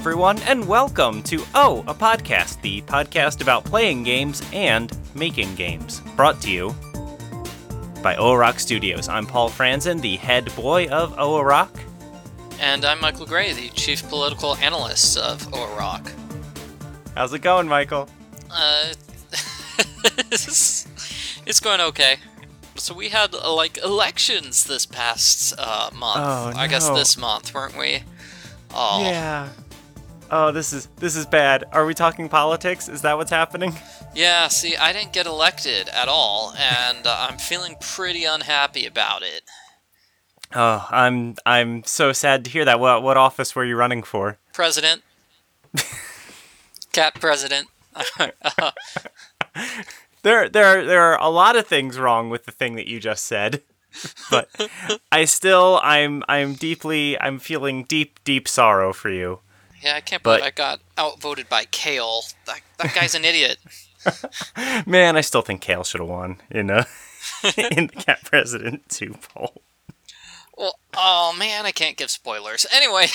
everyone, and welcome to Oh, a Podcast, the podcast about playing games and making games. Brought to you by OA Studios. I'm Paul Franzen, the head boy of OA. And I'm Michael Gray, the chief political analyst of OA. How's it going, Michael? It's going okay. So we had, elections this past month. Oh, no. I guess this month, weren't we? Oh. Yeah. Oh, this is bad. Are we talking politics? Is that what's happening? Yeah, see, I didn't get elected at all, and I'm feeling pretty unhappy about it. Oh, I'm so sad to hear that. What office were you running for? President. Cat president. There are a lot of things wrong with the thing that you just said, but I'm feeling deep sorrow for you. Yeah, I can't believe I got outvoted by Kale. That guy's an idiot. Man, I still think Kale should have won in the Cat President 2 poll. Well, oh man, I can't give spoilers. Anyway,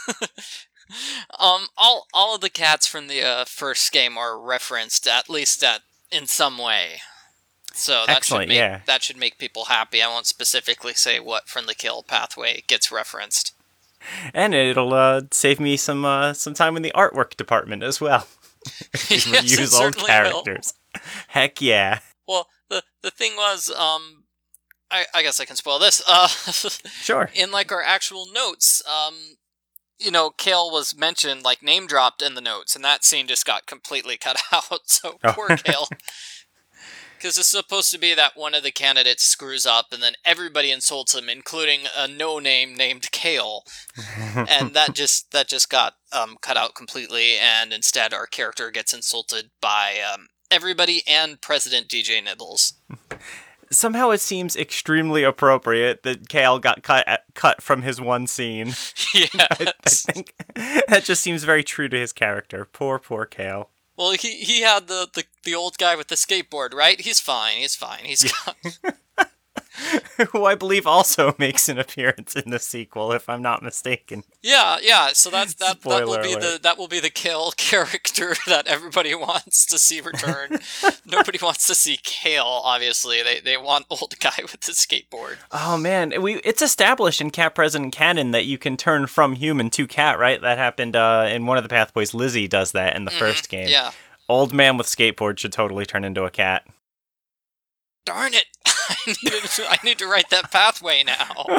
all of the cats from the first game are referenced at least in some way. So that should make people happy. I won't specifically say what from the kill pathway gets referenced. And it'll save me some time in the artwork department as well. Yes, use old characters. Will. Heck yeah. Well, the thing was, I guess I can spoil this. Sure. In our actual notes, Kale was mentioned, name dropped in the notes, and that scene just got completely cut out. So poor Kale. Because it's supposed to be that one of the candidates screws up, and then everybody insults him, including a no-name named Kale. And that just got cut out completely, and instead our character gets insulted by everybody and President DJ Nibbles. Somehow it seems extremely appropriate that Kale got cut from his one scene. Yes. I think that just seems very true to his character. Poor Kale. Well, he had the old guy with the skateboard, right? He's fine. He's got... Who I believe also makes an appearance in the sequel, if I'm not mistaken. Yeah. So that will be the Kale character that everybody wants to see return. Nobody wants to see Kale. Obviously, they want old guy with the skateboard. Oh man, it's established in Cat President canon that you can turn from human to cat, right? That happened in one of the pathways. Lizzie does that in the first game. Yeah. Old man with skateboard should totally turn into a cat. Darn it! I need to write that pathway now.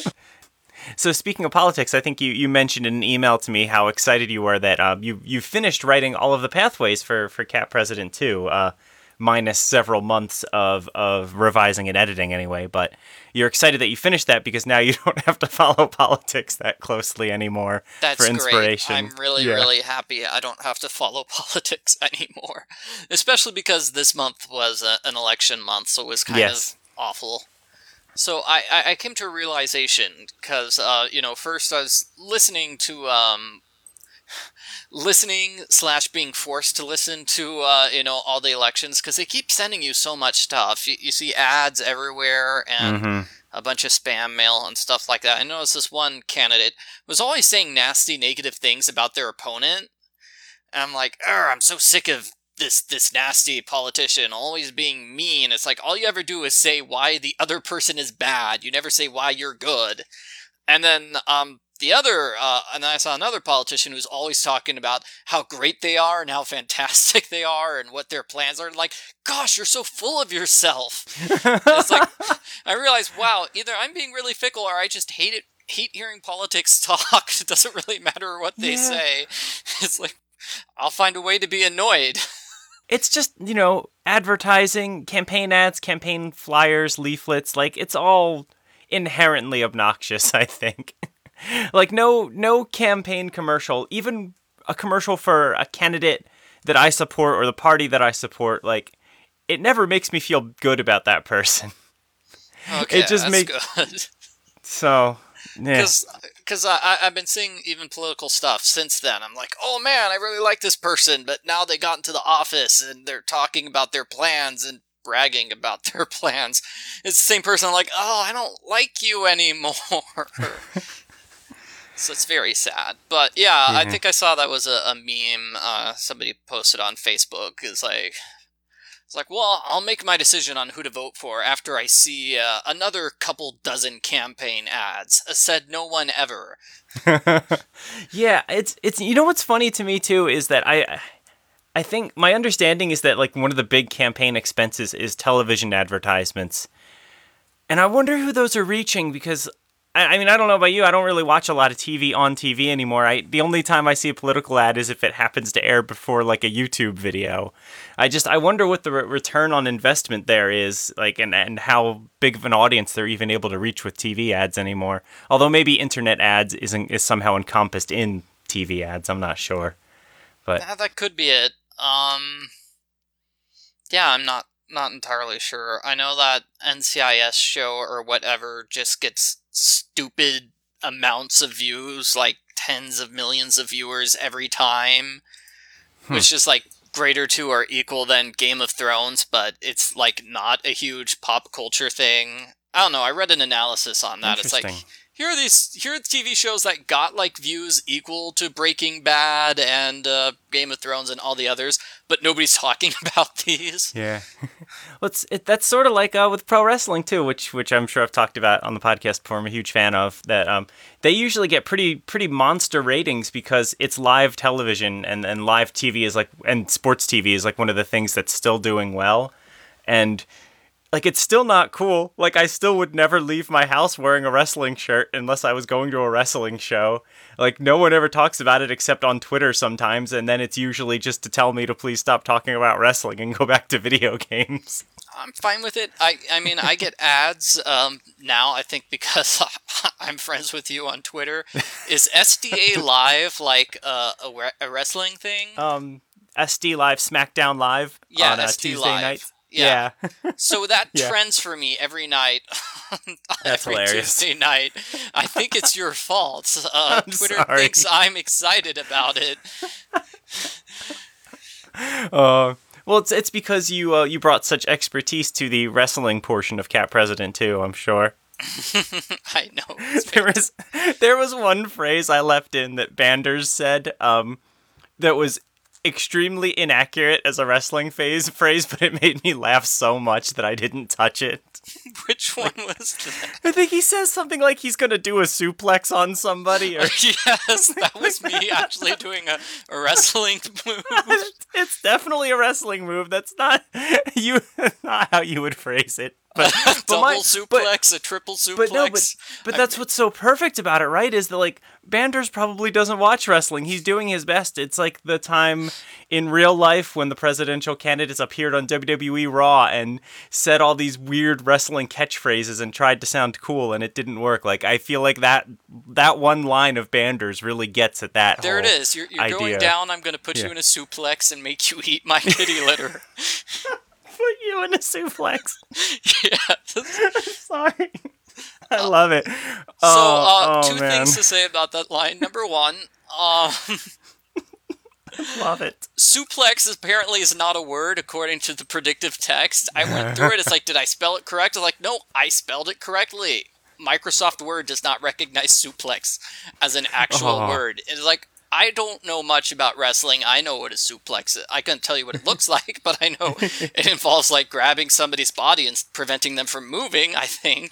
So speaking of politics, I think you mentioned in an email to me how excited you were that you finished writing all of the pathways for Cat President 2, minus several months of revising and editing anyway. But you're excited that you finished that because now you don't have to follow politics that closely anymore. That's for inspiration. Great. I'm really happy I don't have to follow politics anymore. Especially because this month was an election month, so it was kind of awful. So I came to a realization because, first I was listening to... /being forced to listen to, all the elections, because they keep sending you so much stuff. You see ads everywhere, and a bunch of spam mail and stuff like that. I noticed this one candidate was always saying nasty, negative things about their opponent. And I'm like, I'm so sick of this nasty politician always being mean. It's like, all you ever do is say why the other person is bad. You never say why you're good. And then, and I saw another politician who's always talking about how great they are and how fantastic they are and what their plans are. Like, gosh, you're so full of yourself. It's like, I realized, wow, either I'm being really fickle or I just hate hearing politics talk. It doesn't really matter what they say. It's like, I'll find a way to be annoyed. It's just, advertising, campaign ads, campaign flyers, leaflets, it's all inherently obnoxious, I think. No campaign commercial, even a commercial for a candidate that I support or the party that I support, it never makes me feel good about that person. Okay, it just that's good. So, yeah. Because I've been seeing even political stuff since then. I'm like, oh man, I really like this person, but now they got into the office and they're talking about their plans and bragging about their plans. It's the same person. I'm like, oh, I don't like you anymore. So it's very sad. But yeah, I think I saw that was a meme somebody posted on Facebook. It's like, well, I'll make my decision on who to vote for after I see another couple dozen campaign ads. Said no one ever. Yeah, it's you know what's funny to me too is that I think my understanding is that like one of the big campaign expenses is television advertisements. And I wonder who those are reaching because I mean, I don't know about you. I don't really watch a lot of TV on TV anymore. The only time I see a political ad is if it happens to air before like a YouTube video. I wonder what the return on investment there is, like, and how big of an audience they're even able to reach with TV ads anymore. Although maybe internet ads is somehow encompassed in TV ads. I'm not sure, but that could be it. Yeah, I'm not entirely sure. I know that NCIS show or whatever just gets stupid amounts of views, like tens of millions of viewers every time, which is like greater to or equal than Game of Thrones, but it's like not a huge pop culture thing. I don't know. I read an analysis on that. It's like, here are the TV shows that got like views equal to Breaking Bad and Game of Thrones and all the others, but nobody's talking about these. Yeah. Well, that's sort of like with pro wrestling too, which I'm sure I've talked about on the podcast before. I'm a huge fan of that. They usually get pretty monster ratings because it's live television and live TV is like, and sports TV is like one of the things that's still doing well. And like, it's still not cool. Like, I still would never leave my house wearing a wrestling shirt unless I was going to a wrestling show. Like, no one ever talks about it except on Twitter sometimes, and then it's usually just to tell me to please stop talking about wrestling and go back to video games. I'm fine with it. I mean, I get ads now, I think because I'm friends with you on Twitter. Is SDA Live like a wrestling thing? SD Live, SmackDown Live on SD Tuesday Live. night. Yeah. So that trends for me every night. That's every hilarious. Tuesday night. I think it's your fault. Twitter sorry. thinks I'm excited about it. Well, it's because you brought such expertise to the wrestling portion of Cat President too, I'm sure. I know. There was one phrase I left in that Banders said that was extremely inaccurate as a wrestling phrase, but it made me laugh so much that I didn't touch it. Which one was that? I think he says something like he's gonna do a suplex on somebody. Or yes, that was me actually doing a wrestling move. It's definitely a wrestling move. That's not not how you would phrase it. But suplex, a triple suplex. But that's what's so perfect about it, right? Is that like Banders probably doesn't watch wrestling. He's doing his best. It's like the time in real life when the presidential candidates appeared on WWE Raw and said all these weird wrestling catchphrases and tried to sound cool, and it didn't work. Like, I feel like that one line of Banders really gets at that. There it is. You're going down. I'm going to put you in a suplex and make you eat my kitty litter. Put you in a suplex. Yeah. Sorry. I love it. Two things to say about that line. Number one, love it. Suplex apparently is not a word according to the predictive text. I went through it. It's like, did I spell it correct? I'm like, no, I spelled it correctly. Microsoft Word does not recognize suplex as an actual word. It's like, I don't know much about wrestling. I know what a suplex is. I couldn't tell you what it looks like, but I know it involves like grabbing somebody's body and preventing them from moving, I think.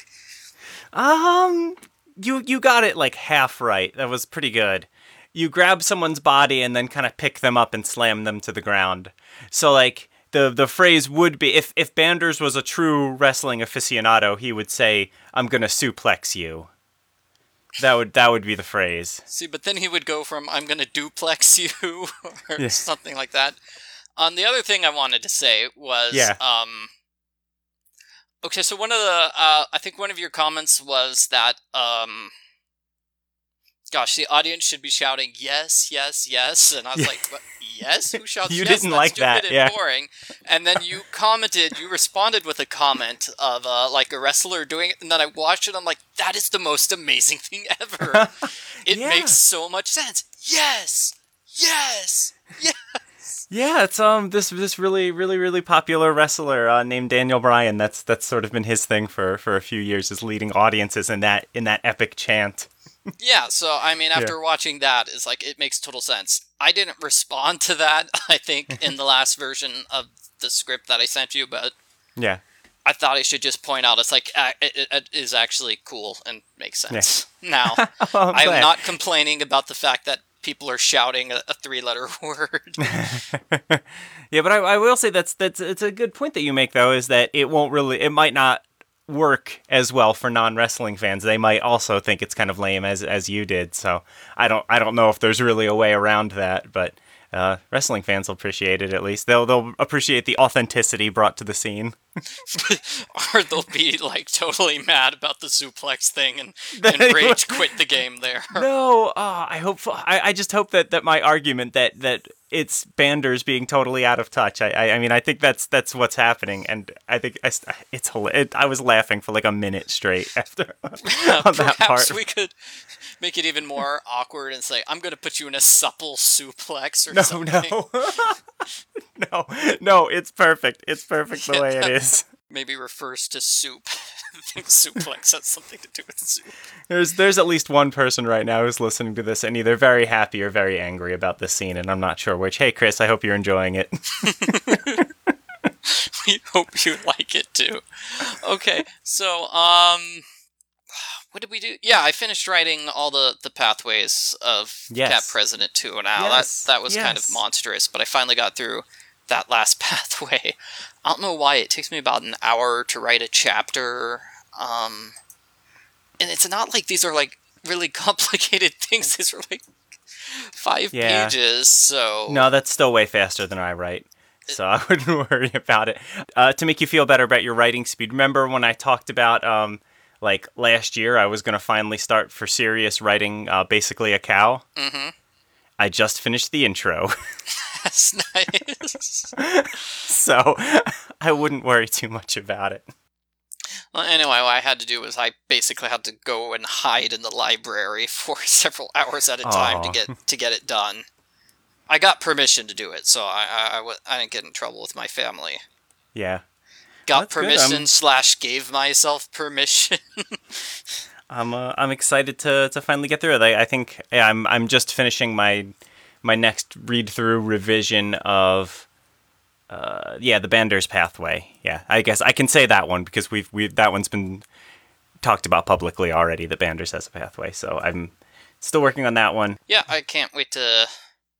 You got it like half right. That was pretty good. You grab someone's body and then kind of pick them up and slam them to the ground. So like the phrase would be, if Banders was a true wrestling aficionado, he would say, "I'm gonna suplex you." That would be the phrase. See, but then he would go from "I'm gonna duplex you" or something like that. The other thing I wanted to say was, okay, so one of the, I think one of your comments was that, gosh, the audience should be shouting yes, yes, yes, and I was like, what? Yes? Who shouts you yes? Didn't That's like stupid that, and yeah. boring. And then you responded with a comment of like a wrestler doing it, and then I watched it, I'm like, that is the most amazing thing ever. It makes so much sense. Yes! Yes! Yes! Yeah, it's this really, really, really popular wrestler named Daniel Bryan. That's sort of been his thing for a few years, is leading audiences in that epic chant. Yeah, so I mean, Yeah. after watching that, it's like it makes total sense. I didn't respond to that, I think, in the last version of the script that I sent you, but Yeah. I thought I should just point out it's like it is actually cool and makes Yeah. sense. Now, Oh, I'm I'm glad. not complaining about the fact that people are shouting a three-letter word. Yeah, but I will say that's it's a good point that you make though, is that it might not work as well for non-wrestling fans. They might also think it's kind of lame as you did. So I don't know if there's really a way around that, but wrestling fans will appreciate it at least. They'll appreciate the authenticity brought to the scene. Or they'll be like totally mad about the suplex thing and rage quit the game there. No, I just hope that my argument that it's Banders being totally out of touch. I mean I think that's what's happening, and I think I was laughing for like a minute straight after on that part. Perhaps we could make it even more awkward and say, "I'm going to put you in a supple suplex" or something. No, it's perfect. It's perfect the way it is. Maybe refers to soup. I think suplex has something to do with soup. There's at least one person right now who's listening to this and either very happy or very angry about this scene, and I'm not sure which. Hey, Chris, I hope you're enjoying it. We hope you like it too. Okay, so what did we do? Yeah, I finished writing all the pathways of Yes. Cat President 2 now. Yes, That was kind of yes. monstrous, but I finally got through that last pathway. I don't know why it takes me about an hour to write a chapter. And it's not like these are like really complicated things. These are like 5 Yeah. pages, so No, that's still way faster than I write, so I wouldn't worry about it. To make you feel better about your writing speed, remember when I talked about like last year I was going to finally start for serious writing basically a cow? Mm-hmm. I just finished the intro. That's nice. So I wouldn't worry too much about it. Well, anyway, what I had to do was I basically had to go and hide in the library for several hours at a time Aw. to get it done. I got permission to do it, so I didn't get in trouble with my family. Yeah. Got That's good. permission / gave myself permission. I'm excited to finally get through it. I think I'm just finishing my next read through revision of the Bander's Pathway. Yeah, I guess I can say that one because we've that one's been talked about publicly already. That Bander's has a pathway, so I'm still working on that one. Yeah, I can't wait to.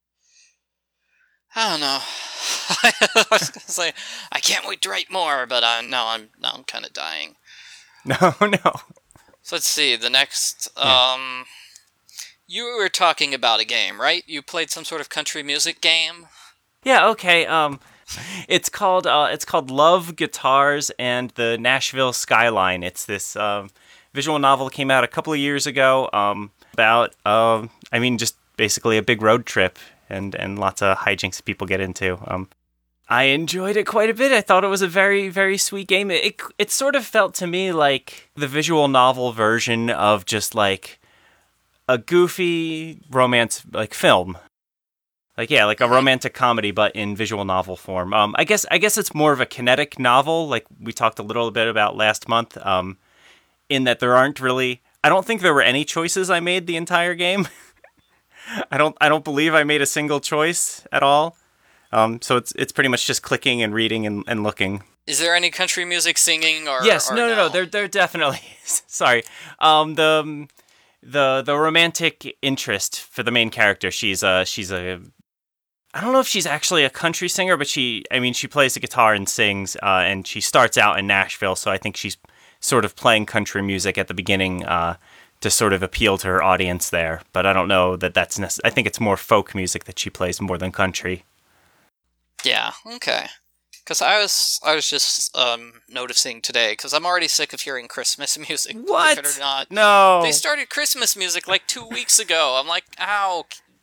I don't know. I was gonna say I can't wait to write more, but now I'm kind of dying. No. So let's see the next. You were talking about a game, right? You played some sort of country music game. Yeah. Okay. It's called Love, Guitars, and the Nashville Skyline. It's this visual novel that came out a couple of years ago about just basically a big road trip and lots of hijinks people get into. I enjoyed it quite a bit. I thought it was a very, very sweet game. It sort of felt to me like the visual novel version of just like a goofy romance like film. Like a romantic comedy, but in visual novel form. I guess it's more of a kinetic novel, like we talked a little bit about last month. In that there aren't really, I don't think there were any choices I made the entire game. I don't believe I made a single choice at all. So it's pretty much just clicking and reading and looking. Is there any country music singing or? Yes, or no. There definitely is. Sorry. The romantic interest for the main character. She's a I don't know if she's actually a country singer, but she plays the guitar and sings, and she starts out in Nashville, so I think she's sort of playing country music at the beginning to sort of appeal to her audience there. But I don't know that that's I think it's more folk music that she plays more than country. Yeah. Okay. Because I was just noticing today, because I'm already sick of hearing Christmas music. What? Believe it or not. No. They started Christmas music like 2 weeks ago. I'm like, ow.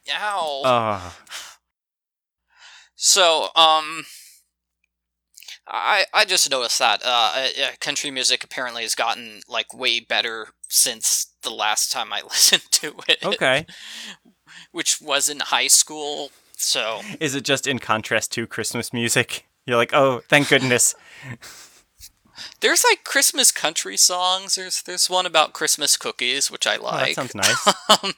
So, I just noticed that country music apparently has gotten like way better since the last time I listened to it. Okay. Which was in high school. So Is it just in contrast to Christmas music? You're like, oh, thank goodness. There's like Christmas country songs. There's one about Christmas cookies, which I Oh, that like. sounds nice.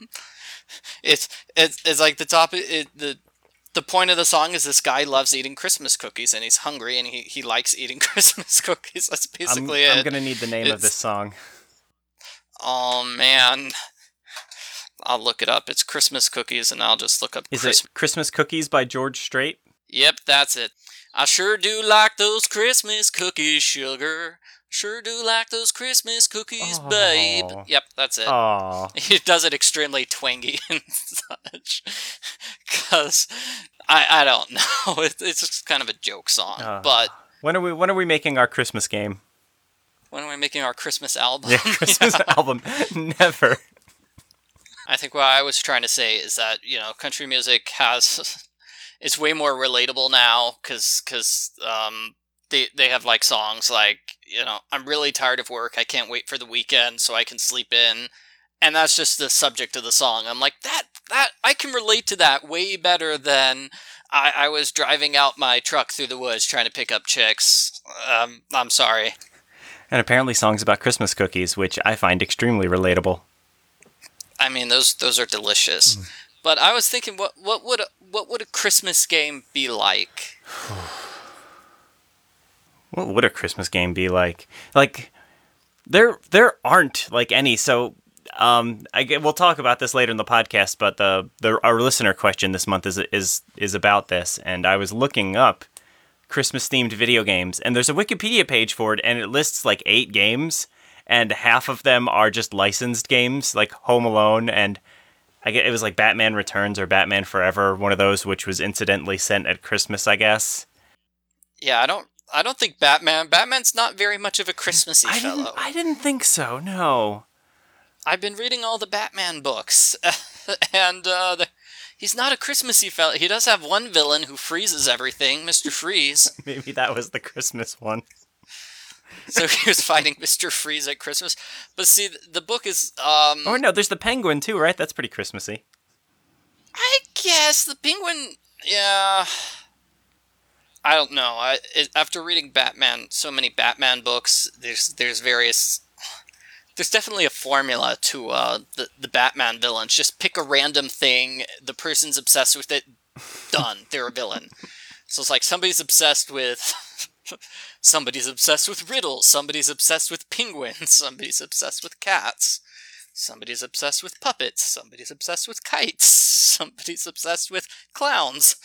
It's like the point of the song is this guy loves eating Christmas cookies and he's hungry and he likes eating Christmas cookies. That's basically it. I'm gonna need the name of this song. Oh man, I'll look it up. It's Christmas cookies, and I'll just look up. Is it Christmas Cookies by George Strait? Yep, that's it. I sure do like those Christmas cookies, sugar. Sure do like those Christmas cookies, babe. Yep, that's it. Aww. He does it extremely twangy and such. Because I don't know. It's just kind of a joke song. But when are we making our Christmas game? When are we making our Christmas album? Yeah, Christmas album. Never. I think what I was trying to say is that, country music it's way more relatable now because they have like songs like, I'm really tired of work. I can't wait for the weekend so I can sleep in. And that's just the subject of the song. I'm like, that I can relate to that way better than I was driving out my truck through the woods trying to pick up chicks. I'm sorry. And apparently songs about Christmas cookies, which I find extremely relatable. I mean, those are delicious. But I was thinking, what would a Christmas game be like? What would a Christmas game be like? Like, there aren't like any. So, we'll talk about this later in the podcast. But our listener question this month is about this, and I was looking up Christmas themed video games, and there's a Wikipedia page for it, and it lists like 8 games, and half of them are just licensed games, like Home Alone, and it was like Batman Returns or Batman Forever, one of those, which was incidentally sent at Christmas, I guess. Yeah, I don't think Batman's not very much of a Christmassy fellow. I didn't think so, no. I've been reading all the Batman books, and he's not a Christmassy fellow. He does have one villain who freezes everything, Mr. Freeze. Maybe that was the Christmas one. So he was fighting Mr. Freeze at Christmas. But see, the book is... Oh, no, there's the Penguin, too, right? That's pretty Christmassy. I guess the Penguin... Yeah... I don't know. After reading so many Batman books, there's various... There's definitely a formula to the Batman villains. Just pick a random thing, the person's obsessed with it, done. They're a villain. So it's like somebody's obsessed with riddles, somebody's obsessed with penguins, somebody's obsessed with cats, somebody's obsessed with puppets, somebody's obsessed with kites, somebody's obsessed with clowns.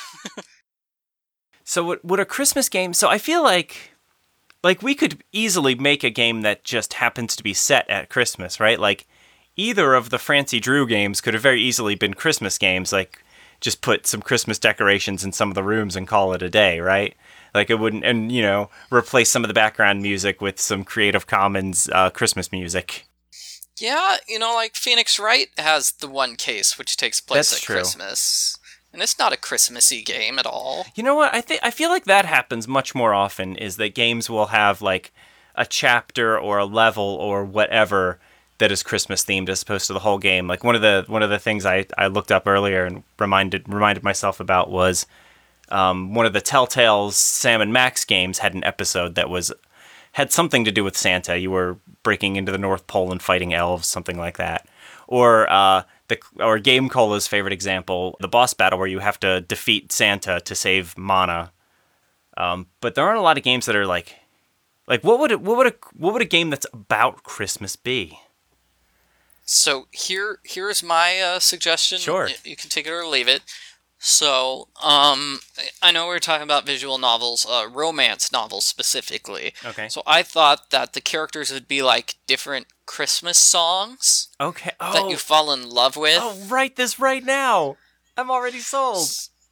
So would a Christmas game... So I feel like we could easily make a game that just happens to be set at Christmas, right? Like, either of the Francie Drew games could have very easily been Christmas games, like, just put some Christmas decorations in some of the rooms and call it a day, right? Like, it wouldn't, and, replace some of the background music with some Creative Commons Christmas music. Yeah, like Phoenix Wright has the one case which takes place That's at true. Christmas. And it's not a Christmassy game at all. You know what? I feel like that happens much more often, is that games will have like a chapter or a level or whatever that is Christmas themed as opposed to the whole game. Like one of the things I looked up earlier and reminded myself about was one of the Telltale's Sam and Max games had an episode that had something to do with Santa. You were breaking into the North Pole and fighting elves, something like that. Or Game Cola's favorite example, the boss battle where you have to defeat Santa to save Mana. But there aren't a lot of games that are like what would a game that's about Christmas be? So here's my suggestion. Sure. You can take it or leave it. So, I know we're talking about visual novels, romance novels specifically. Okay. So I thought that the characters would be like different Christmas songs. Okay. That you fall in love with. Oh, write this right now. I'm already sold.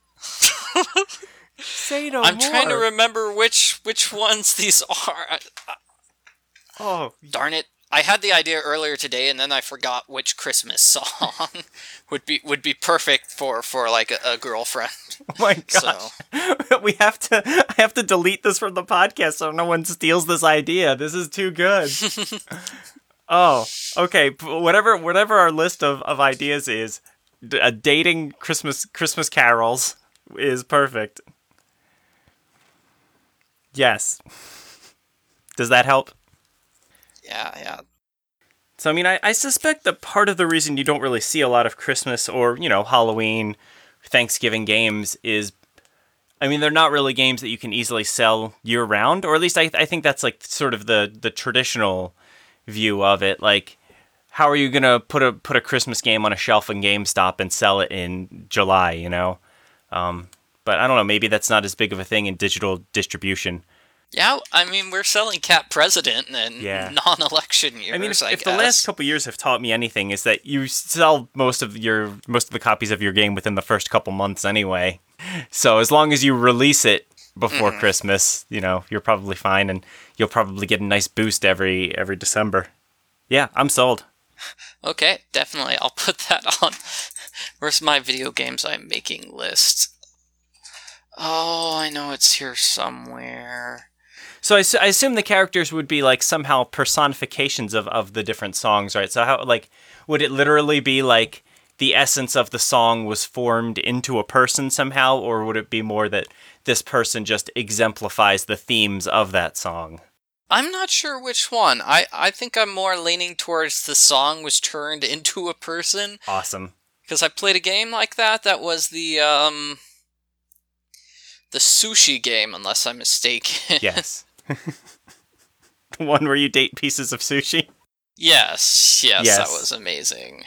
Say no more. I'm trying to remember which ones these are. Oh, darn it. I had the idea earlier today, and then I forgot which Christmas song would be perfect for like a girlfriend. Oh my god! So. I have to delete this from the podcast so no one steals this idea. This is too good. Oh, okay. Whatever our list of ideas is, dating Christmas carols is perfect. Yes. Does that help? Yeah. So, I mean, I suspect that part of the reason you don't really see a lot of Christmas or, Halloween, Thanksgiving games is, I mean, they're not really games that you can easily sell year-round, or at least I think that's, like, sort of the traditional view of it. Like, how are you going to put a Christmas game on a shelf in GameStop and sell it in July, But I don't know, maybe that's not as big of a thing in digital distribution. Yeah, I mean, we're selling Cat President in non-election years. I mean, if the last couple years have taught me anything, is that you sell most of the copies of your game within the first couple months anyway. So as long as you release it before Christmas, you're probably fine, and you'll probably get a nice boost every December. Yeah, I'm sold. Okay, definitely. I'll put that on. Where's my video games I'm making list? Oh, I know it's here somewhere. So I assume the characters would be like somehow personifications of the different songs, right? So how, like, would it literally be like the essence of the song was formed into a person somehow, or would it be more that this person just exemplifies the themes of that song? I'm not sure which one. I think I'm more leaning towards the song was turned into a person. Awesome. Because I played a game like that. That was the sushi game, unless I'm mistaken. Yes. The one where you date pieces of sushi? Yes, that was amazing.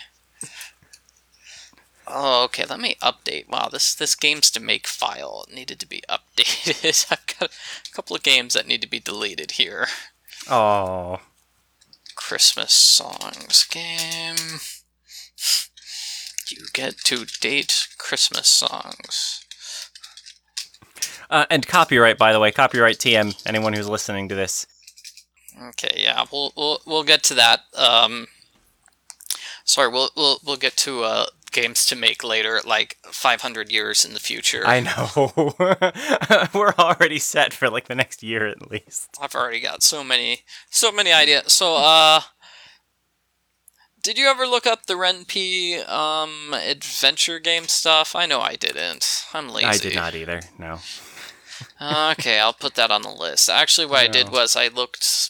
Oh, okay, let me update. Wow, this games to make file needed to be updated. I've got a couple of games that need to be deleted here. Oh. Christmas songs game. You get to date Christmas songs. And copyright, by the way, copyright TM. Anyone who's listening to this. Okay, yeah, we'll get to that. Sorry, we'll get to games to make later, like 500 years in the future. I know. We're already set for like the next year at least. I've already got so many ideas. So, did you ever look up the Ren'Py adventure game stuff? I know I didn't. I'm lazy. I did not either. No. Okay, I'll put that on the list. Actually, what I did was I looked.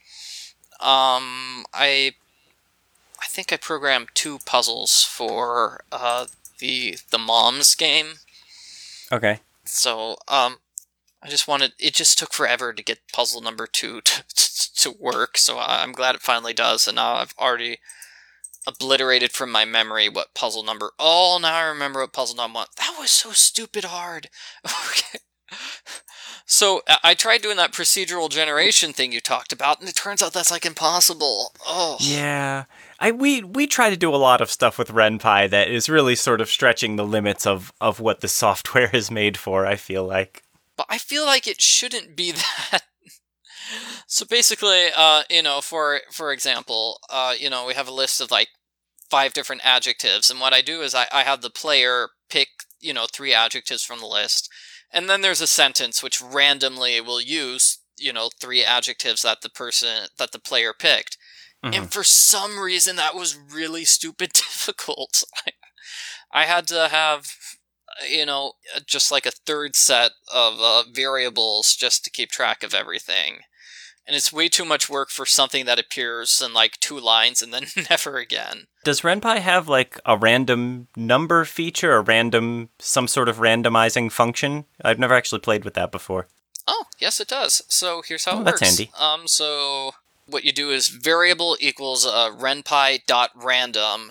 I think I programmed 2 puzzles for the Moms game. Okay. So I just wanted. It just took forever to get puzzle number 2 to work. So I'm glad it finally does. And now I've already obliterated from my memory what puzzle number. Oh, now I remember what puzzle number 1. That was so stupid hard. Okay. So I tried doing that procedural generation thing you talked about, and it turns out that's like impossible. Oh. Yeah. We try to do a lot of stuff with Ren'Py that is really sort of stretching the limits of what the software is made for, I feel like. But I feel like it shouldn't be that. So basically, for example, we have a list of like 5 different adjectives, and what I do is I have the player pick, 3 adjectives from the list. And then there's a sentence which randomly will use, 3 adjectives that the player picked. Mm-hmm. And for some reason, that was really stupid difficult. I had to have, just like a third set of variables just to keep track of everything. And it's way too much work for something that appears in like 2 lines and then never again. Does Ren'Py have like a random number feature, some sort of randomizing function? I've never actually played with that before. Oh, yes it does. So here's how it works. That's handy. So what you do is variable equals renpy.random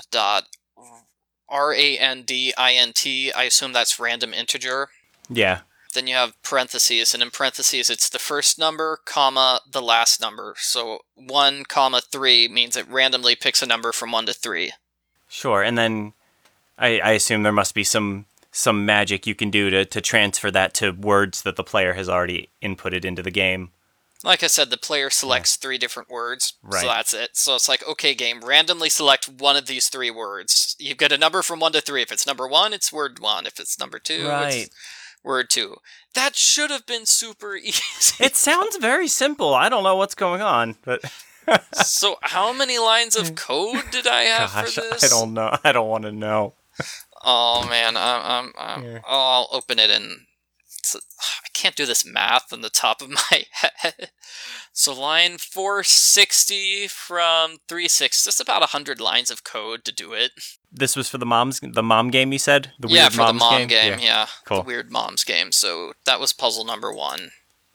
randint. I assume that's random integer. Yeah. Then you have parentheses, and in parentheses it's the first number, comma, the last number. So 1, 3 means it randomly picks a number from 1 to 3. Sure, and then I assume there must be some magic you can do to transfer that to words that the player has already inputted into the game. Like I said, the player selects 3 different words, right. So that's it. So it's like, okay, game, randomly select one of these 3 words. You get a number from 1 to 3. If it's number 1, it's word 1. If it's number 2, it's word 2. That should have been super easy. It sounds very simple. I don't know what's going on, but... So how many lines of code did I have for this? I don't know. I don't want to know. Oh man, I'll open it and I can't do this math on the top of my head. So line 460 from 360. That's about 100 lines of code to do it. This was for the mom game, you said? The weird for the mom game, yeah. Cool. The weird moms game. So that was puzzle number 1.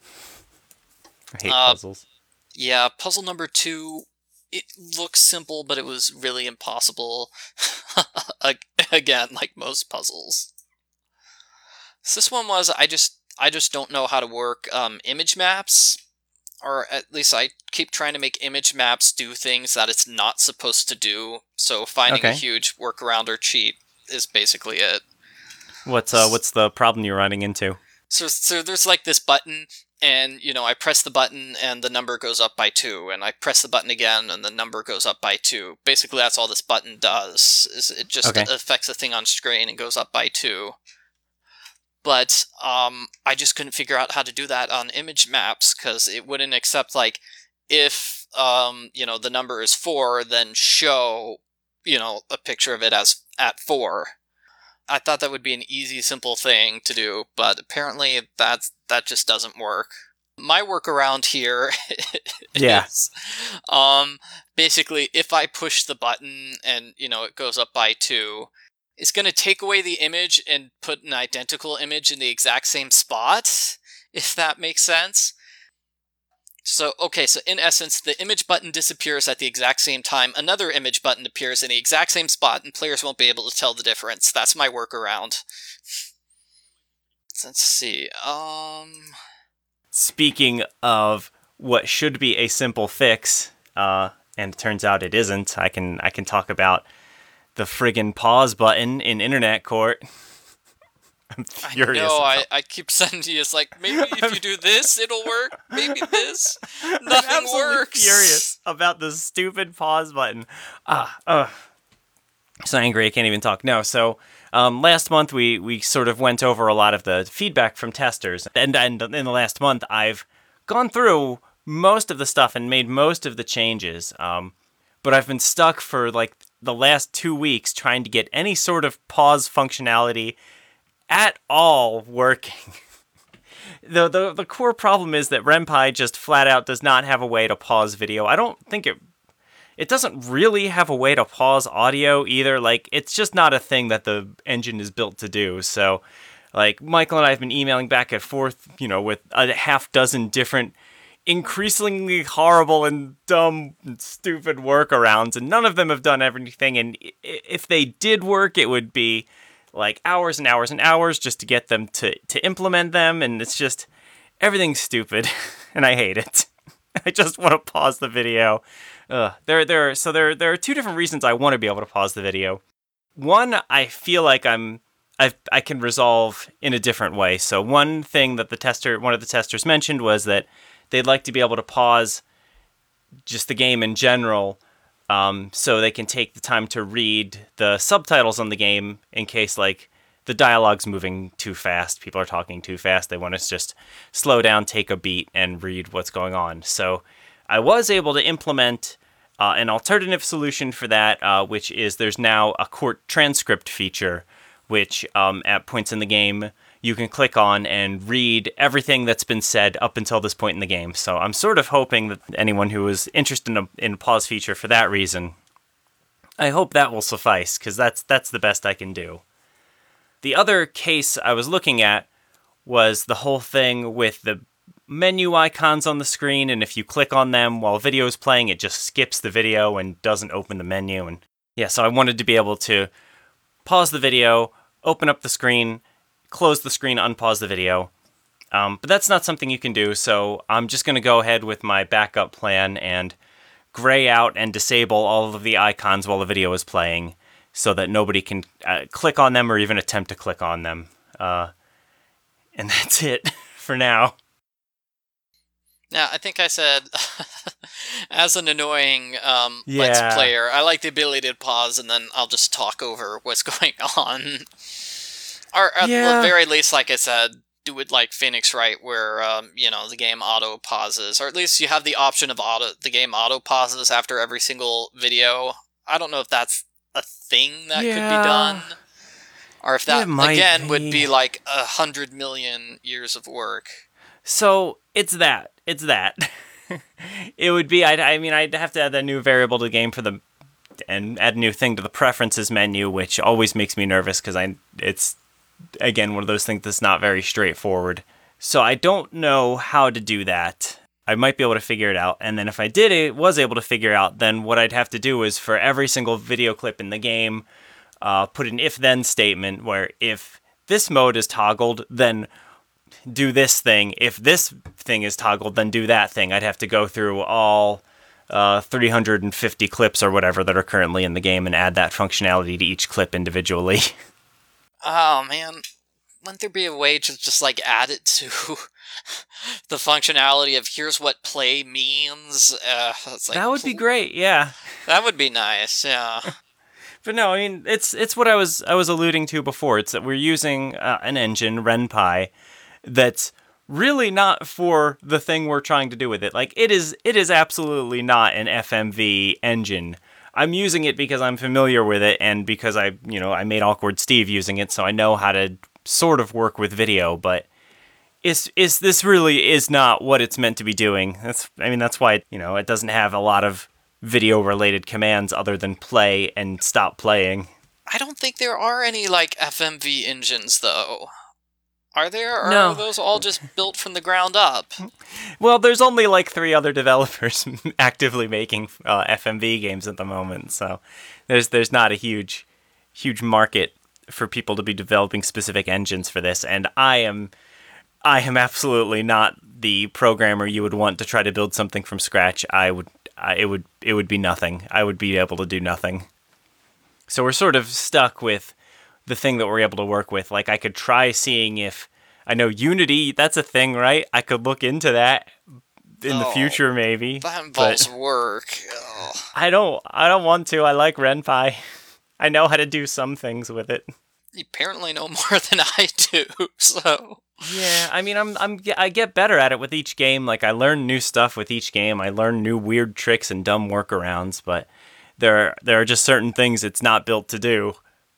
I hate puzzles. Yeah, puzzle number 2, it looks simple, but it was really impossible. Again, like most puzzles. So this one was, I just don't know how to work image maps, or at least I keep trying to make image maps do things that it's not supposed to do. So finding a huge workaround or cheat is basically it. What's the problem you're running into? So there's like this button, and I press the button and the number goes up by 2, and I press the button again and the number goes up by 2. Basically, that's all this button does. Is it just affects the thing on screen and goes up by 2. But I just couldn't figure out how to do that on image maps, because it wouldn't accept, like, if the number is 4, then show a picture of it as at 4. I thought that would be an easy, simple thing to do, but apparently that just doesn't work. My workaround here is basically if I push the button and it goes up by 2. It's going to take away the image and put an identical image in the exact same spot, if that makes sense. So in essence, the image button disappears at the exact same time. Another image button appears in the exact same spot, and players won't be able to tell the difference. That's my workaround. Let's see. Speaking of what should be a simple fix, and it turns out it isn't, I can talk about the friggin' pause button in Internet Court. I'm furious. I keep sending to you. It's like, maybe if you do this, it'll work. Maybe this. Nothing works. Furious about the stupid pause button. So angry I can't even talk. No, so last month we sort of went over a lot of the feedback from testers. And in the last month, I've gone through most of the stuff and made most of the changes. But I've been stuck for like the last 2 weeks trying to get any sort of pause functionality at all working. The core problem is that Ren'Py just flat out does not have a way to pause video. I don't think it doesn't really have a way to pause audio either. Like, it's just not a thing that the engine is built to do. So, like, Michael and I have been emailing back and forth, with a half dozen different increasingly horrible and dumb and stupid workarounds, and none of them have done everything, and if they did work, it would be like hours and hours and hours just to get them to implement them, and it's just, everything's stupid, and I hate it. I just want to pause the video. There are 2 different reasons I want to be able to pause the video. One, I feel like I can resolve in a different way. So one thing that one of the testers mentioned was that they'd like to be able to pause just the game in general, so they can take the time to read the subtitles on the game in case, like, the dialogue's moving too fast, people are talking too fast, they want to just slow down, take a beat, and read what's going on. So I was able to implement an alternative solution for that, which is there's now a court transcript feature, which at points in the game you can click on and read everything that's been said up until this point in the game. So I'm sort of hoping that anyone who is interested in a pause feature for that reason, I hope that will suffice, because that's the best I can do. The other case I was looking at was the whole thing with the menu icons on the screen, and if you click on them while video is playing, it just skips the video and doesn't open the menu. And so I wanted to be able to pause the video, open up the screen, close the screen, unpause the video. But that's not something you can do, so I'm just going to go ahead with my backup plan and gray out and disable all of the icons while the video is playing so that nobody can click on them or even attempt to click on them. And that's it for now. Yeah, I think I said, as an annoying Let's Player, I like the ability to pause and then I'll just talk over what's going on. Or at the very least, like I said, do it like Phoenix Wright, where the game auto pauses, or at least you have the option of the game auto pauses after every single video. I don't know if that's a thing that could be done. Or if that, It might again, would be. be like 100 million years of work. So it's that. It's that. It would be. I mean, I'd have to add that new variable to the game and add a new thing to the preferences menu, which always makes me nervous because it's again one of those things that's not very straightforward. So I don't know how to do that. I might be able to figure it out, and then if I was able to figure out, then what I'd have to do is for every single video clip in the game, put an if-then statement where if this mode is toggled, then do this thing. If this thing is toggled, then do that thing. I'd have to go through all 350 clips or whatever that are currently in the game and add that functionality to each clip individually. Oh, man. Wouldn't there be a way to just, like, add it to the functionality of here's what play means? It's like, That would be great, yeah. That would be nice, yeah. But no, I mean, it's what I was alluding to before. It's that we're using an engine, RenPy, that's really not for the thing we're trying to do with it. Like, it is absolutely not an FMV engine. I'm using it because I'm familiar with it and because I made Awkward Steve using it, so I know how to sort of work with video, but this really is not what it's meant to be doing. That's why, it doesn't have a lot of video-related commands other than play and stop playing. I don't think there are any, like, FMV engines, though. Are there? Or No. are those all just built from the ground up? Well, there's only like 3 other developers actively making FMV games at the moment, so there's not a huge market for people to be developing specific engines for this, and I am absolutely not the programmer you would want to try to build something from scratch. It would be nothing. I would be able to do nothing. So we're sort of stuck with the thing that we're able to work with. Like, I could try seeing if, I know Unity, that's a thing, right? I could look into that in the future, maybe. That involves work. Oh. I don't want to. I like RenPy. I know how to do some things with it. You apparently know more than I do, so... Yeah, I mean, I get better at it with each game. Like, I learn new stuff with each game. I learn new weird tricks and dumb workarounds, but there are just certain things it's not built to do.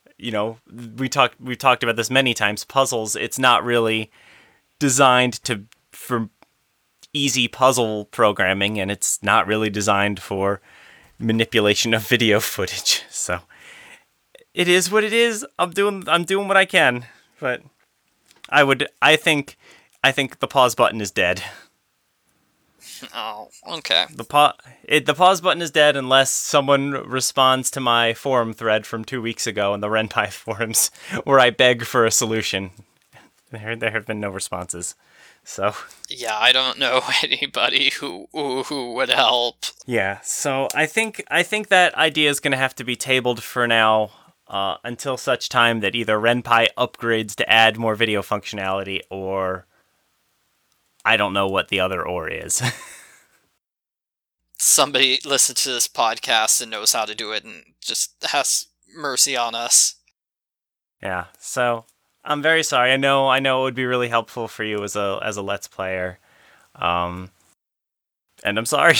We've talked about this many times. Puzzles, it's not really designed for easy puzzle programming, and it's not really designed for manipulation of video footage. So it is what it is. I'm doing what I can, but I think the pause button is dead. Oh, okay. The pause button is dead unless someone responds to my forum thread from 2 weeks ago in the RenPy forums where I beg for a solution. There have been no responses. So yeah, I don't know anybody who would help. Yeah, so I think that idea is going to have to be tabled for now until such time that either RenPy upgrades to add more video functionality, or I don't know what the other or is. Somebody listens to this podcast and knows how to do it and just has mercy on us. Yeah, so I'm very sorry. I know it would be really helpful for you as a Let's Player. And I'm sorry.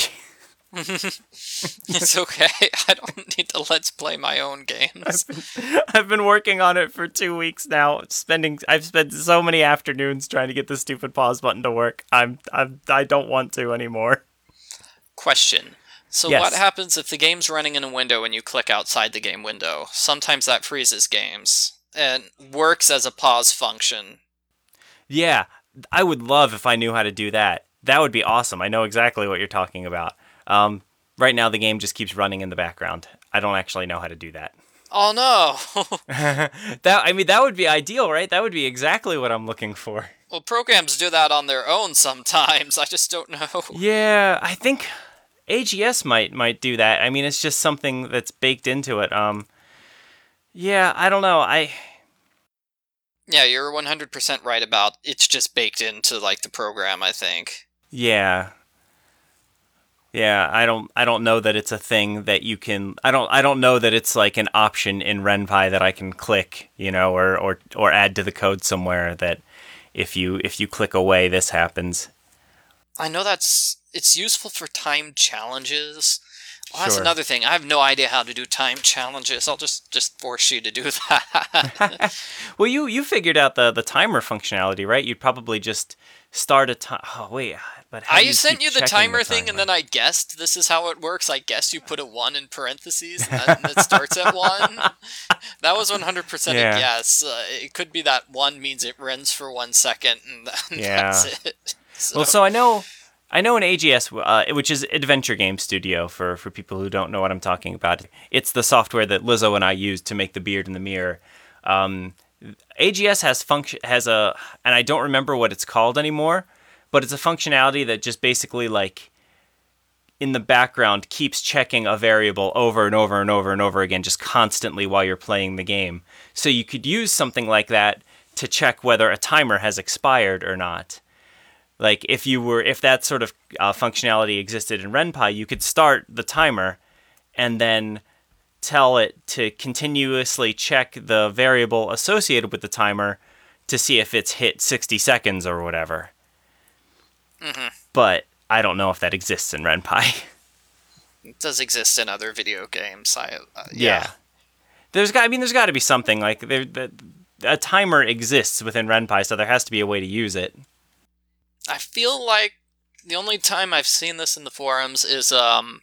It's okay. I don't need to Let's Play my own games. I've been working on it for 2 weeks now. I've spent so many afternoons trying to get the stupid pause button to work. I don't want to anymore. Question. So Yes. What happens if the game's running in a window and you click outside the game window? Sometimes that freezes games and works as a pause function. Yeah, I would love if I knew how to do that. That would be awesome. I know exactly what you're talking about. Right now the game just keeps running in the background. I don't actually know how to do that. Oh no! That would be ideal, right? That would be exactly what I'm looking for. Well, programs do that on their own sometimes. I just don't know. Yeah, I think AGS might do that. I mean, it's just something that's baked into it. Yeah, I don't know. Yeah, you're 100% right about it's just baked into like the program, I think. Yeah. Yeah, I don't know that it's a thing that you can. I don't know that it's like an option in RenPy that I can click, or add to the code somewhere that if you click away, this happens. I know it's useful for timed challenges. Well, that's Sure. another thing. I have no idea how to do time challenges. I'll just force you to do that. Well, you figured out the timer functionality, right? You'd probably just start a time. Oh wait, but how do I you sent keep you the checking timer thing, and timer? then I guessed this is how it works. I guess you put a 1 in parentheses, and then it starts at 1. That was 100% a Yeah, guess. It could be that 1 means it runs for 1 second, and yeah. that's it. Well, So, so I know an AGS, which is Adventure Game Studio for people who don't know what I'm talking about. It's the software that Lizzo and I used to make the Beard in the Mirror. Um, AGS has a, and I don't remember what it's called anymore, but it's a functionality that just basically like in the background keeps checking a variable over and over and over and over again, just constantly while you're playing the game. So you could use something like that to check whether a timer has expired or not. Like if that sort of functionality existed in RenPy, you could start the timer and then tell it to continuously check the variable associated with the timer to see if it's hit 60 seconds or whatever. But I don't know if that exists in RenPy. it does exist in other video games. Yeah. Yeah. There's got to be something like a timer exists within RenPy, so there has to be a way to use it. I feel like the only time I've seen this in the forums is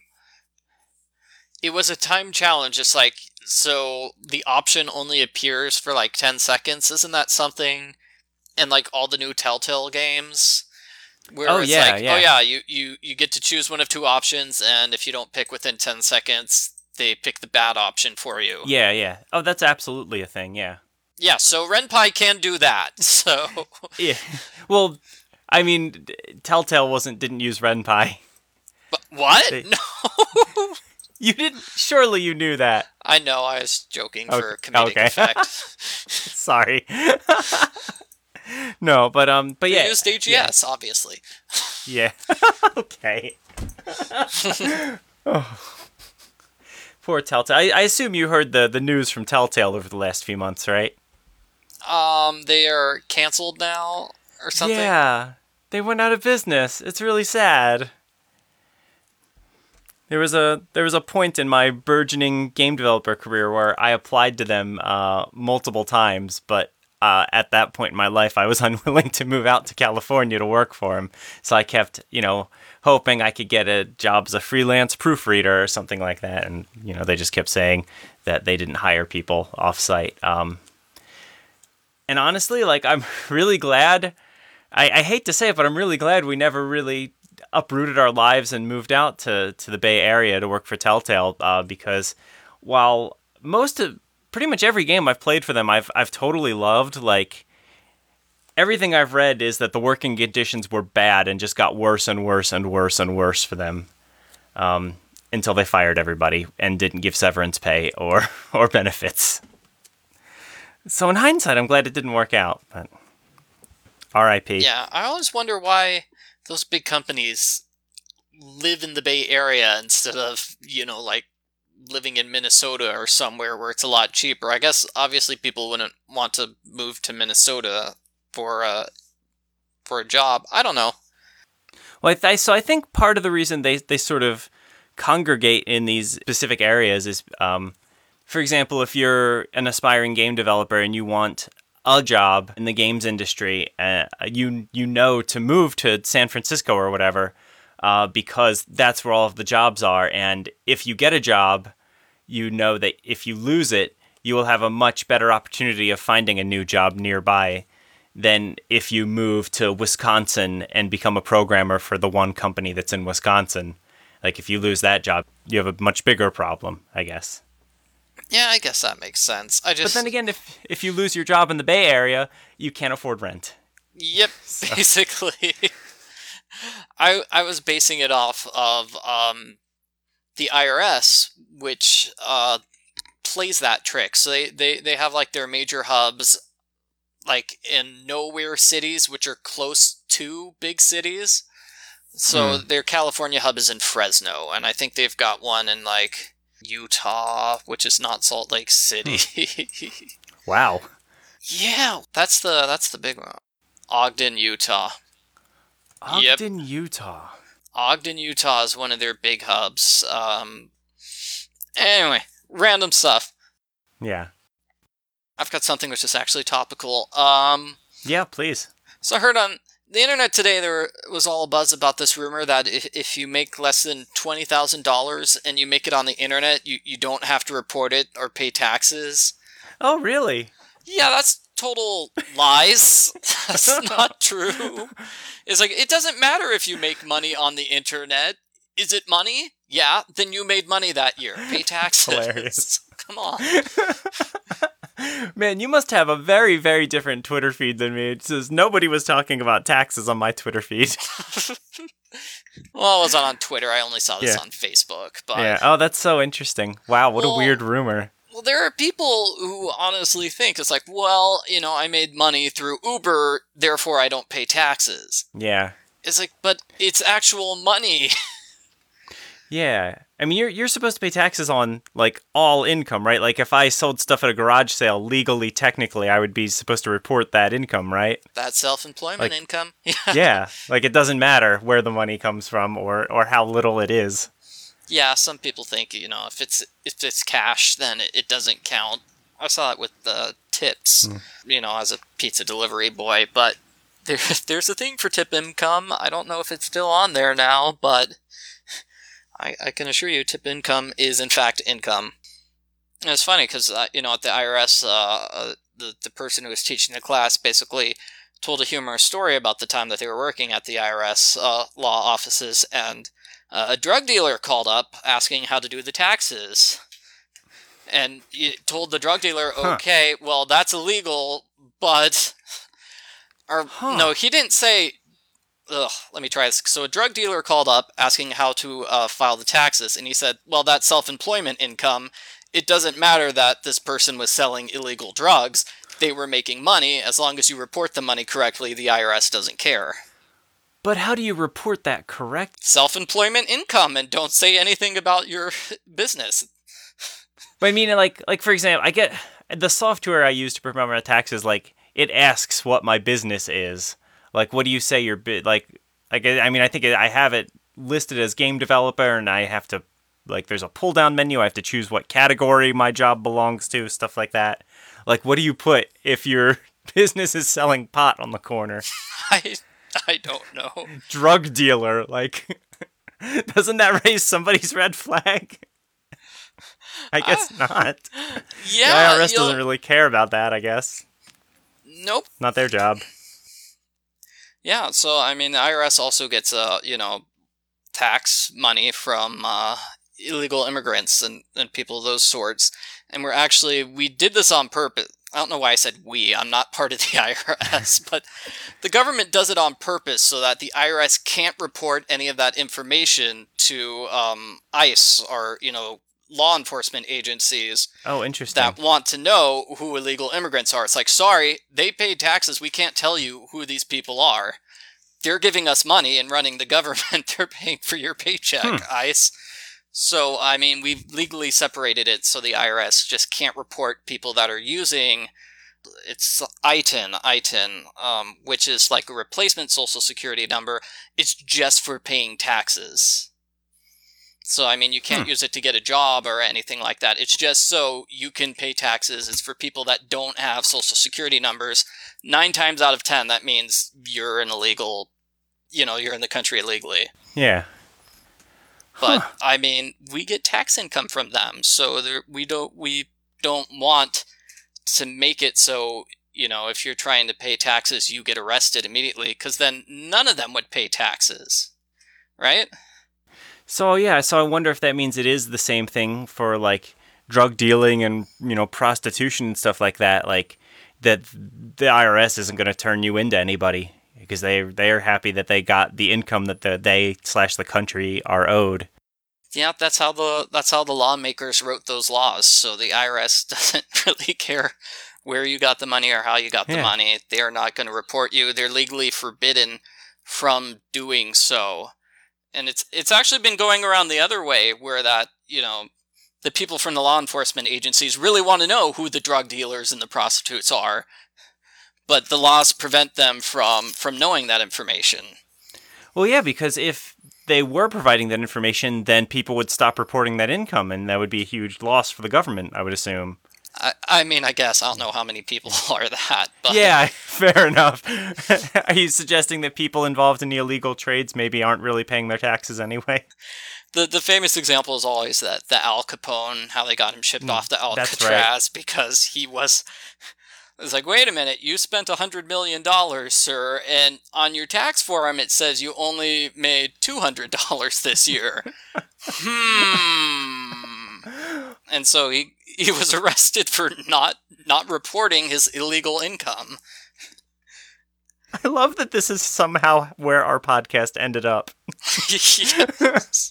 it was a time challenge. It's like, so the option only appears for like 10 seconds. Isn't that something in like all the new Telltale games? Where Oh it's yeah, like, oh yeah. yeah, you get to choose one of 2 options, and if you don't pick within 10 seconds, they pick the bad option for you. Yeah, yeah. Oh, that's absolutely a thing, yeah. Yeah, so RenPy can do that. So Yeah. Well, I mean, Telltale didn't use RenPy. but what? They, No. you didn't. Surely you knew that. I know, I was joking for comedic Okay. effect. Sorry. No, but They yeah. used AGS, obviously. Yeah. Okay. Oh, poor Telltale. I assume you heard the news from Telltale over the last few months, right? They are canceled now or something. Yeah. They went out of business. It's really sad. There was a point in my burgeoning game developer career where I applied to them multiple times, but at that point in my life, I was unwilling to move out to California to work for them. So I kept, hoping I could get a job as a freelance proofreader or something like that. And they just kept saying that they didn't hire people offsite. And honestly, like I'm really glad. I hate to say it, but I'm really glad we never really uprooted our lives and moved out to the Bay Area to work for Telltale because while pretty much every game I've played for them I've totally loved, like everything I've read is that the working conditions were bad and just got worse and worse and worse and worse for them until they fired everybody and didn't give severance pay or benefits. So in hindsight, I'm glad it didn't work out, but R.I.P. Yeah, I always wonder why those big companies live in the Bay Area instead of, like living in Minnesota or somewhere where it's a lot cheaper. I guess obviously people wouldn't want to move to Minnesota for a job. I don't know. Well, so I think part of the reason they sort of congregate in these specific areas is, for example, if you're an aspiring game developer and you want a job in the games industry, to move to San Francisco or whatever, because that's where all of the jobs are. And if you get a job, that if you lose it, you will have a much better opportunity of finding a new job nearby than if you move to Wisconsin and become a programmer for the one company that's in Wisconsin. Like if you lose that job, you have a much bigger problem, I guess. Yeah, I guess that makes sense. But then again, if you lose your job in the Bay Area, you can't afford rent. Yep, so. Basically. I was basing it off of the IRS, which plays that trick. So they have like their major hubs like in nowhere cities, which are close to big cities. So their California hub is in Fresno, and I think they've got one in like Utah, which is not Salt Lake City. Wow. Yeah, that's the big one. Ogden, Utah. Ogden, Utah. Ogden, Utah is one of their big hubs. Anyway, random stuff. Yeah. I've got something which is actually topical. Yeah, please. So I heard on the internet today there was all a buzz about this rumor that if you make less than $20,000 and you make it on the internet, you don't have to report it or pay taxes. Oh, really? Yeah, that's total lies. That's not true. It's like, it doesn't matter if you make money on the internet. Is it money? Yeah, then you made money that year. Pay taxes. Hilarious. Come on. Man, you must have a very, very different Twitter feed than me. It says nobody was talking about taxes on my Twitter feed. Well, I wasn't on Twitter. I only saw this on Facebook. But yeah. Oh, that's so interesting. Wow, what a weird rumor. Well, there are people who honestly think it's like, well, I made money through Uber, therefore I don't pay taxes. Yeah. It's like, but it's actual money. Yeah. I mean, you're supposed to pay taxes on, like, all income, right? Like, if I sold stuff at a garage sale, legally, technically, I would be supposed to report that income, right? That self-employment income. Yeah. Like, it doesn't matter where the money comes from or how little it is. Yeah, some people think, if it's cash, then it doesn't count. I saw it with the tips, as a pizza delivery boy, but there's a thing for tip income. I don't know if it's still on there now, but I can assure you tip income is, in fact, income. And it's funny because, at the IRS, the person who was teaching the class basically told a humorous story about the time that they were working at the IRS law offices, and a drug dealer called up asking how to do the taxes. And he told the drug dealer, okay, well, that's illegal, but... No, he didn't say... let me try this. So a drug dealer called up asking how to file the taxes, and he said, well, that's self-employment income. It doesn't matter that this person was selling illegal drugs. They were making money. As long as you report the money correctly, the IRS doesn't care. But how do you report that correct? Self-employment income, and don't say anything about your business. But I mean, like for example, I get the software I use to prepare my taxes, like, it asks what my business is. Like, what do you say your I mean, I think I have it listed as game developer, and I have to, like, there's a pull-down menu. I have to choose what category my job belongs to, stuff like that. Like, what do you put if your business is selling pot on the corner? I don't know. Drug dealer, like, doesn't that raise somebody's red flag? I guess not. Yeah. The IRS doesn't really care about that, I guess. Nope. Not their job. Yeah, so, I mean, the IRS also gets, tax money from illegal immigrants and people of those sorts. And we did this on purpose. I don't know why I said we. I'm not part of the IRS, but the government does it on purpose so that the IRS can't report any of that information to ICE or, law enforcement agencies. Oh, interesting. That want to know who illegal immigrants are. It's like, sorry, they paid taxes. We can't tell you who these people are. They're giving us money and running the government. They're paying for your paycheck, ICE. So, I mean, we've legally separated it so the IRS just can't report people that are using, it's ITIN, which is like a replacement social security number. It's just for paying taxes. So, I mean, you can't use it to get a job or anything like that. It's just so you can pay taxes. It's for people that don't have social security numbers. 9 times out of 10, that means you're an illegal, you're in the country illegally. Yeah. But, I mean, we get tax income from them. So we don't want to make it so, if you're trying to pay taxes, you get arrested immediately. Because then none of them would pay taxes. Right? So, yeah, I wonder if that means it is the same thing for, like, drug dealing and, prostitution and stuff like that, like, that the IRS isn't going to turn you into anybody because they are happy that they got the income that the country are owed. Yeah, that's how the lawmakers wrote those laws, so the IRS doesn't really care where you got the money or how you got the money. They're not going to report you. They're legally forbidden from doing so. And it's actually been going around the other way, where that, the people from the law enforcement agencies really want to know who the drug dealers and the prostitutes are, but the laws prevent them from knowing that information. Well, yeah, because if they were providing that information, then people would stop reporting that income, and that would be a huge loss for the government, I would assume. I mean, I guess. I don't know how many people are that. But... Yeah, fair enough. Are you suggesting that people involved in the illegal trades maybe aren't really paying their taxes anyway? The famous example is always the Al Capone, how they got him shipped off to Alcatraz because he was... It's like, wait a minute, you spent $100 million, sir, and on your tax form it says you only made $200 this year. And so he was arrested for not reporting his illegal income. I love that this is somehow where our podcast ended up. Yes.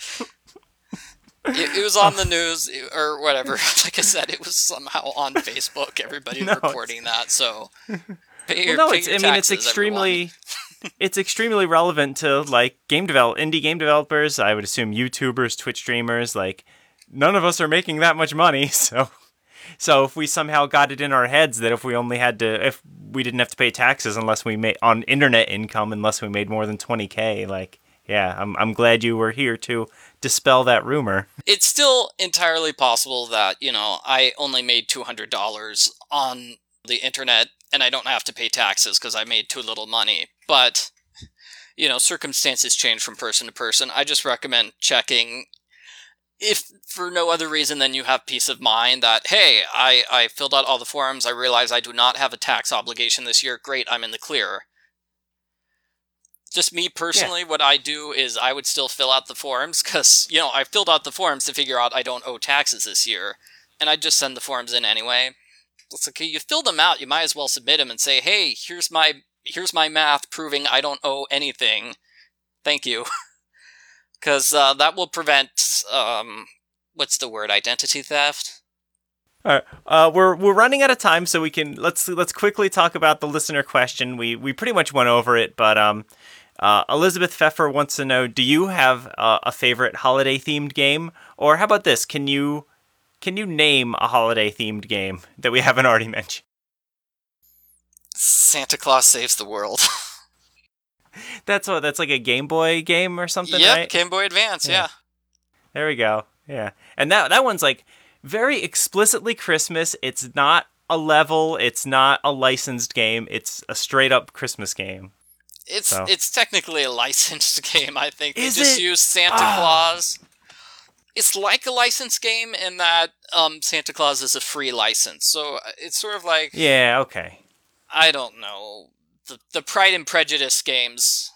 It was on the news or whatever. Like I said, it was somehow on Facebook. Everybody reporting that. So pay your taxes, it's extremely relevant to like indie game developers. I would assume YouTubers, Twitch streamers. Like none of us are making that much money, so if we somehow got it in our heads that if we didn't have to pay taxes unless we made on internet income unless we made more than 20K, like. Yeah, I'm glad you were here to dispel that rumor. It's still entirely possible that, I only made $200 on the internet and I don't have to pay taxes because I made too little money. But, circumstances change from person to person. I just recommend checking, if for no other reason than you have peace of mind that, hey, I filled out all the forms, I realize I do not have a tax obligation this year, great, I'm in the clear. Just me personally, What I do is I would still fill out the forms because, I filled out the forms to figure out I don't owe taxes this year. And I'd just send the forms in anyway. It's okay, you filled them out, you might as well submit them and say, hey, here's my math proving I don't owe anything. Thank you. Because that will prevent, what's the word, identity theft? All right, we're running out of time, so let's quickly talk about the listener question. We pretty much went over it, but Elizabeth Pfeffer wants to know: do you have a favorite holiday-themed game, or how about this? Can you name a holiday-themed game that we haven't already mentioned? Santa Claus Saves the World. That's like a Game Boy game or something, yep, right? Game Boy Advance, yeah. There we go. Yeah, and that one's like very explicitly Christmas. It's not a level. It's not a licensed game. It's a straight up Christmas game. It's technically a licensed game, I think. They Is just it? use Santa Claus. It's like a licensed game in that Santa Claus is a free license. So it's sort of like... Yeah, okay. I don't know. The Pride and Prejudice games.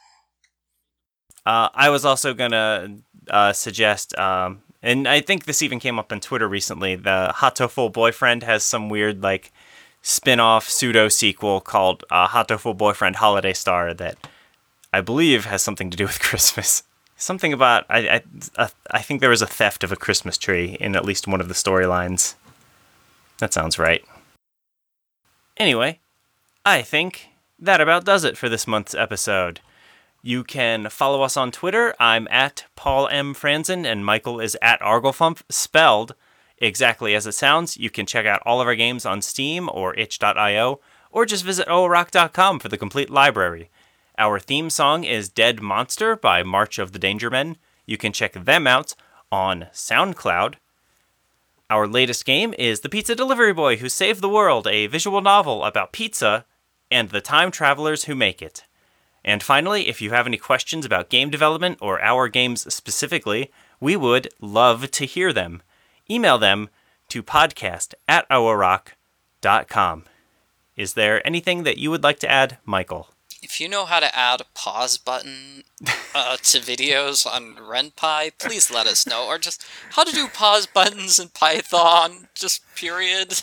I was also going to suggest... and I think this even came up on Twitter recently. The Hatoful Boyfriend has some weird, like, spin-off pseudo-sequel called Hatoful Boyfriend Holiday Star that I believe has something to do with Christmas. Something about... I think there was a theft of a Christmas tree in at least one of the storylines. That sounds right. Anyway, I think that about does it for this month's episode. You can follow us on Twitter. I'm at Paul M. Franzen, and Michael is at Arglefump, spelled exactly as it sounds. You can check out all of our games on Steam or itch.io, or just visit oorock.com for the complete library. Our theme song is Dead Monster by March of the Danger Men. You can check them out on SoundCloud. Our latest game is The Pizza Delivery Boy Who Saved the World, a visual novel about pizza and the time travelers who make it. And finally, if you have any questions about game development or our games specifically, we would love to hear them. Email them to podcast@oorock.com. Is there anything that you would like to add, Michael? If you know how to add a pause button to videos on RenPy, please let us know. Or just how to do pause buttons in Python, just period.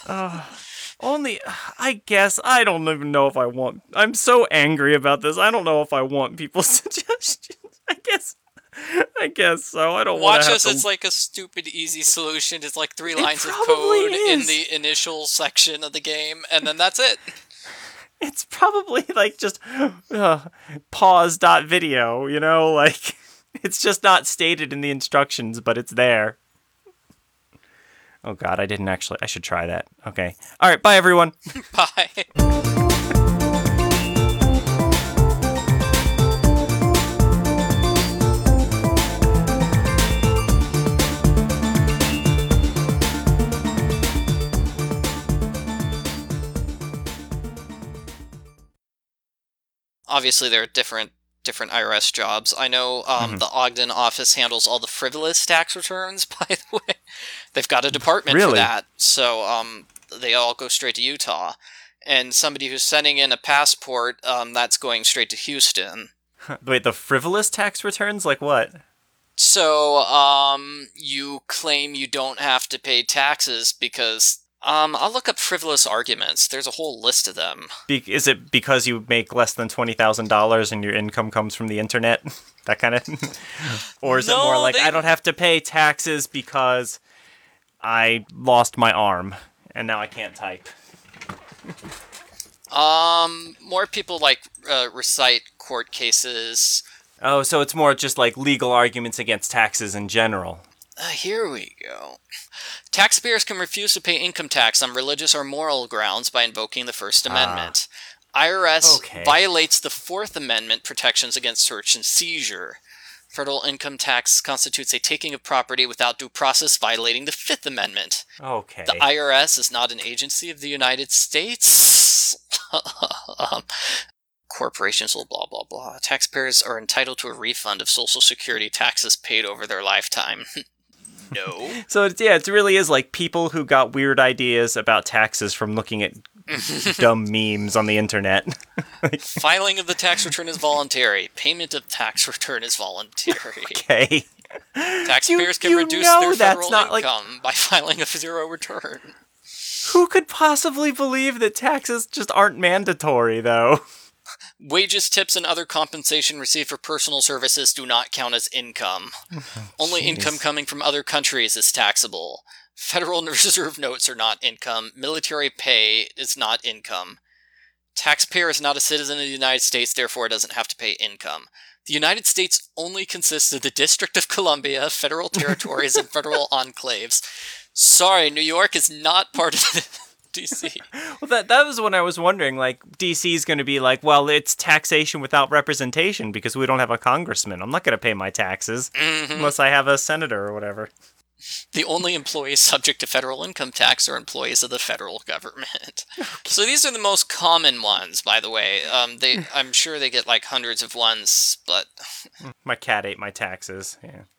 I guess, I don't even know if I want... I'm so angry about this. I don't know if I want people's suggestions. I guess so. I don't want to Watch us, it's like a stupid, easy solution. It's like 3 lines of code in the initial section of the game, and then that's it. It's probably like just pause.video, like it's just not stated in the instructions, but it's there. Oh god, I should try that. Okay. All right, bye everyone. Bye. obviously there are different IRS jobs. I know Mhm. the Ogden office handles all the frivolous tax returns, by the way. They've got a department for Really? that, so they all go straight to Utah. And somebody who's sending in a passport, that's going straight to Houston. Wait, the frivolous tax returns? Like what? So, you claim you don't have to pay taxes because, I'll look up frivolous arguments. There's a whole list of them. Is it because you make less than $20,000 and your income comes from the internet? That kind of. Or is it more No, like I don't have to pay taxes because I lost my arm and now I can't type? more people like recite court cases. Oh, so it's more just like legal arguments against taxes in general. Here we go. Taxpayers can refuse to pay income tax on religious or moral grounds by invoking the First Amendment. IRS Okay. violates the Fourth Amendment protections against search and seizure. Federal income tax constitutes a taking of property without due process, violating the Fifth Amendment. Okay. The IRS is not an agency of the United States. Corporations will blah blah blah. Taxpayers are entitled to a refund of Social Security taxes paid over their lifetime. No. So it really is like people who got weird ideas about taxes from looking at dumb memes on the internet. Filing of the tax return is voluntary. Payment of tax return is voluntary. Okay. Taxpayers can you reduce know their that's federal not, like- income by filing a zero return. Who could possibly believe that taxes just aren't mandatory, though? Wages, tips, and other compensation received for personal services do not count as income. Only Jeez. income coming from other countries is taxable. Federal Reserve notes are not income. Military pay is not income. Taxpayer is not a citizen of the United States, therefore it doesn't have to pay income. The United States only consists of the District of Columbia, federal territories, and federal enclaves. Sorry, New York is not part of DC. Well, that was when I was wondering, like, DC's going to be like, well, it's taxation without representation because we don't have a congressman. I'm not going to pay my taxes unless I have a senator or whatever. The only employees subject to federal income tax are employees of the federal government. So these are the most common ones, by the way. I'm sure they get like hundreds of ones, but My cat ate my taxes. Yeah.